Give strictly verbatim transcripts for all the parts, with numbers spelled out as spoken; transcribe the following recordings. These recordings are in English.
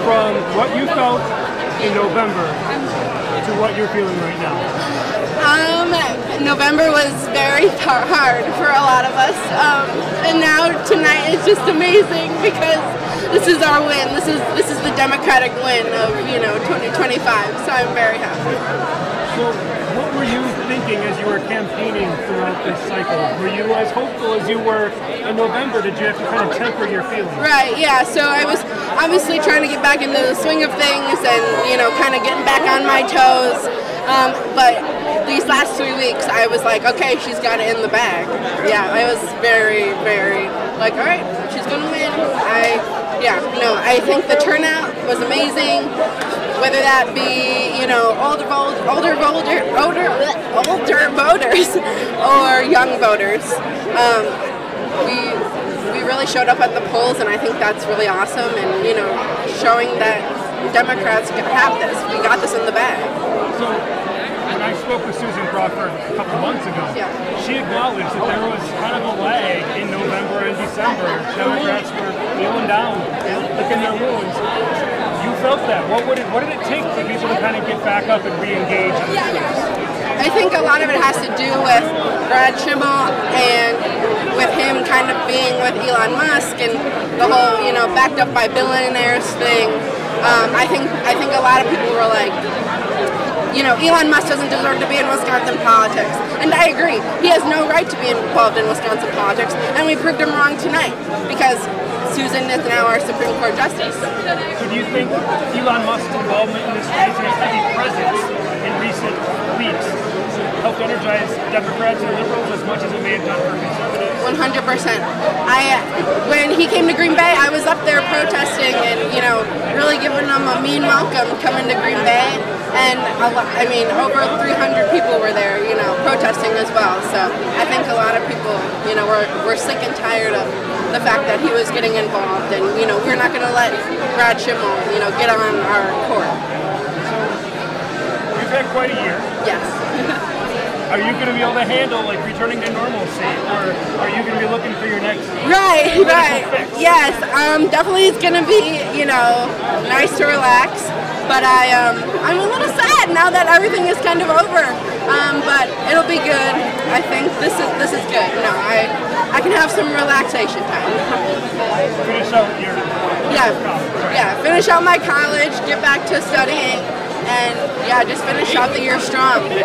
from what you felt in November to what you're feeling right now? Um, November was very tar- hard for a lot of us, um, and now tonight is just amazing because this is our win. This is this is the Democratic win of you know twenty twenty-five. So I'm very happy. So, what were you thinking as you were campaigning throughout this cycle? Were you as hopeful as you were in November? Did you have to kind of temper your feelings? Right, yeah. So I was obviously trying to get back into the swing of things and, you know, kind of getting back on my toes. Um, but these last three weeks, I was like, okay, she's got it in the bag. Yeah, I was very, very like, all right, she's going to win. I, yeah, no, I think the turnout was amazing. Whether that be, you know, older, older, older, older, older voters or young voters, um, we we really showed up at the polls, and I think that's really awesome. And you know, showing that Democrats have this, we got this in the bag. So, when I spoke with Susan Crawford a couple months ago, yeah. she acknowledged that there was kind of a lag in November and December. Democrats were feeling down, yeah. licking their wounds. You felt that. What would it What did it take for people to kind of get back up and re-engage in the space? I think a lot of it has to do with Brad Schimmel and with him kind of being with Elon Musk and the whole, you know, backed up by billionaires thing. Um, I think I think a lot of people were like, you know, Elon Musk doesn't deserve to be in Wisconsin politics. And I agree. He has no right to be involved in Wisconsin politics. And we proved him wrong tonight because Susan is now our Supreme Court Justice. So do you think Elon Musk's involvement in this race and his heavy presence in recent weeks helped energize Democrats and liberals as much as it may have done for conservatives? one hundred percent. I, when he came to Green Bay, I was up there protesting and, you know, really giving them a mean welcome coming to Green Bay. And, a lot, I mean, over three hundred people were there, you know, protesting as well. So I think a lot of people, you know, were, were sick and tired of the fact that he was getting involved. And, you know, we're not going to let Brad Schimmel, you know, get on our court. So, you've had quite a year. Yes. Are you going to be able to handle, like, returning to normalcy? Or are you going to be looking for your next Right, right. fix? Yes, um, definitely it's going to be, you know, nice to relax. But I, um, I'm a little sad now that everything is kind of over. Um, but it'll be good. I think this is this is good. You know, I I can have some relaxation time. Finish out your Yeah, college, right? yeah. Finish out my college, get back to studying, and yeah, just finish out the year strong. We're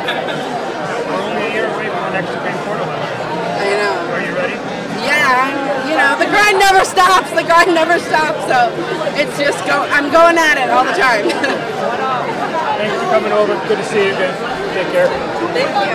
only a year away from the next Supreme Court election. I know. Are you ready? Yeah, I'm, you know, the grind never stops. The grind never stops. So it's just go. I'm going at it all the time. Thanks for coming over. Good to see you again. Take care. Thank you.